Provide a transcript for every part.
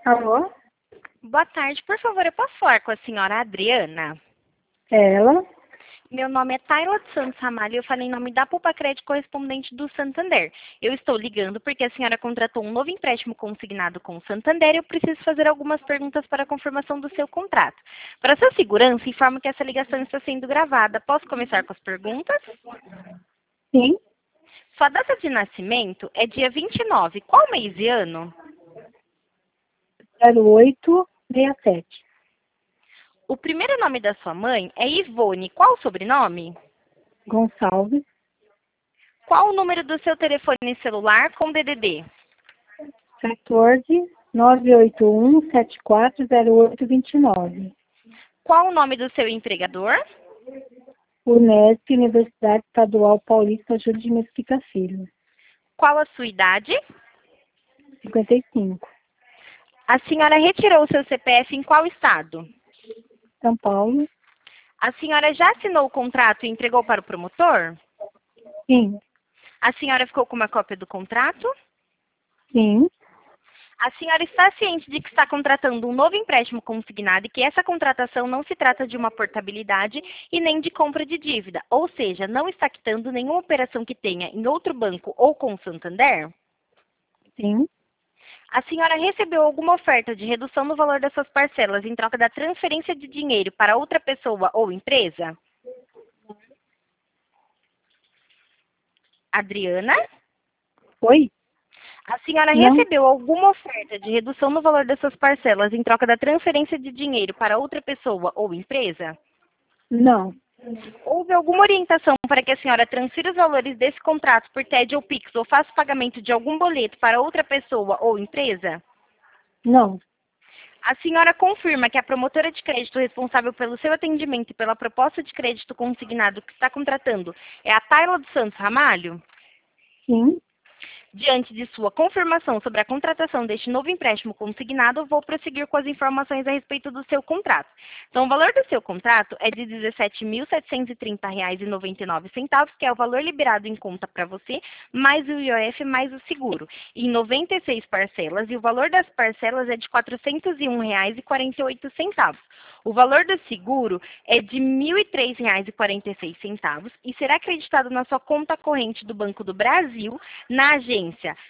Alô? Boa tarde, por favor, eu posso falar com a senhora Adriana? É ela? Meu nome é Tayla de Santos Ramalho e eu falei em nome da Poupa Crédito correspondente do Santander. Eu estou ligando porque a senhora contratou um novo empréstimo consignado com o Santander e eu preciso fazer algumas perguntas para a confirmação do seu contrato. Para sua segurança, informo que essa ligação está sendo gravada. Posso começar com as perguntas? Sim. Sua data de nascimento é dia 29. Qual mês e ano? 0867. O primeiro nome da sua mãe é Ivone. Qual o sobrenome? Gonçalves. Qual o número do seu telefone celular com DDD? 14 981 740829. Qual o nome do seu empregador? Unesp, Universidade Estadual Paulista Júlio de Mesquita Filho. Qual a sua idade? 55. A senhora retirou o seu CPF em qual estado? São Paulo. A senhora já assinou o contrato e entregou para o promotor? Sim. A senhora ficou com uma cópia do contrato? Sim. A senhora está ciente de que está contratando um novo empréstimo consignado e que essa contratação não se trata de uma portabilidade e nem de compra de dívida, ou seja, não está quitando nenhuma operação que tenha em outro banco ou com o Santander? Sim. A senhora recebeu alguma oferta de redução no valor das suas parcelas em troca da transferência de dinheiro para outra pessoa ou empresa? Adriana? Oi? A senhora Não. recebeu alguma oferta de redução no valor das suas parcelas em troca da transferência de dinheiro para outra pessoa ou empresa? Não. Houve alguma orientação para que a senhora transfira os valores desse contrato por TED ou Pix ou faça o pagamento de algum boleto para outra pessoa ou empresa? Não. A senhora confirma que a promotora de crédito responsável pelo seu atendimento e pela proposta de crédito consignado que está contratando é a Tayla dos Santos Ramalho? Sim. Diante de sua confirmação sobre a contratação deste novo empréstimo consignado, vou prosseguir com as informações a respeito do seu contrato. Então, o valor do seu contrato é de R$ 17.730,99, que é o valor liberado em conta para você, mais o IOF, mais o seguro, em 96 parcelas, e o valor das parcelas é de R$ 401,48. O valor do seguro é de R$ 1.003,46 e será acreditado na sua conta corrente do Banco do Brasil, na agência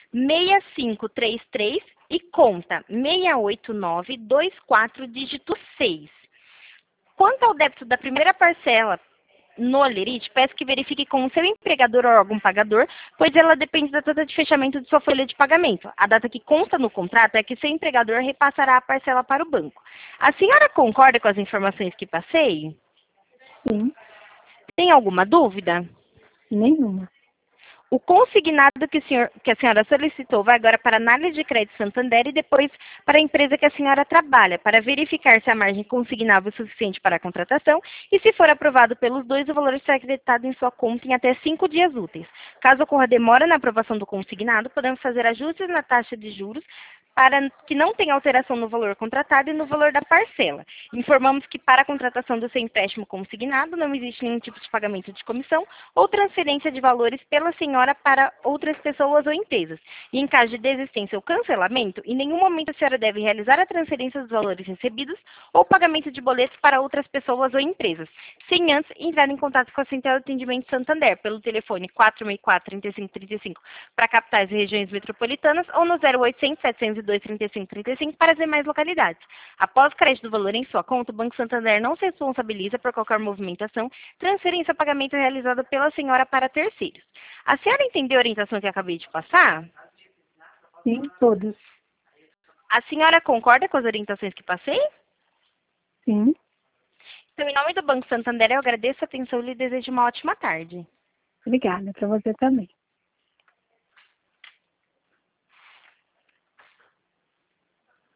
6533 e conta 68924, dígito 6. Quanto ao débito da primeira parcela no Olerite, peço que verifique com o seu empregador ou órgão pagador, pois ela depende da data de fechamento de sua folha de pagamento. A data que consta no contrato é que seu empregador repassará a parcela para o banco. A senhora concorda com as informações que passei? Sim. Tem alguma dúvida? Nenhuma. O consignado que a senhora solicitou vai agora para a análise de crédito Santander e depois para a empresa que a senhora trabalha, para verificar se a margem consignável é suficiente para a contratação e, se for aprovado pelos dois, o valor será acreditado em sua conta em até 5 dias úteis. Caso ocorra demora na aprovação do consignado, podemos fazer ajustes na taxa de juros para que não tenha alteração no valor contratado e no valor da parcela. Informamos que para a contratação do seu empréstimo consignado não existe nenhum tipo de pagamento de comissão ou transferência de valores pela senhora para outras pessoas ou empresas. E em caso de desistência ou cancelamento, em nenhum momento a senhora deve realizar a transferência dos valores recebidos ou pagamento de boletos para outras pessoas ou empresas, sem antes entrar em contato com a Central de Atendimento Santander pelo telefone 464-3535 para capitais e regiões metropolitanas ou no 0800 702 3535 para as demais localidades. Após o crédito do valor em sua conta, o Banco Santander não se responsabiliza por qualquer movimentação, transferência ou pagamento realizado pela senhora para terceiros. A senhora entendeu a orientação que eu acabei de passar? Sim, todas. A senhora concorda com as orientações que passei? Sim. Então, em nome do Banco Santander, eu agradeço a atenção e lhe desejo uma ótima tarde. Obrigada. Para você também.